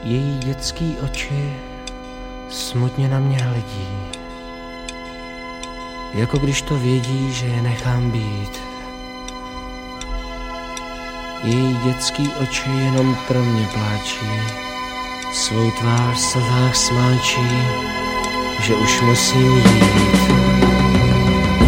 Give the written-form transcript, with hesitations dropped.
Její dětský oči smutně na mě hledí, jako když to vědí, že je nechám být. Její dětský oči jenom pro mě pláčí, svou tvář v slzách smáčí, že už musím jít.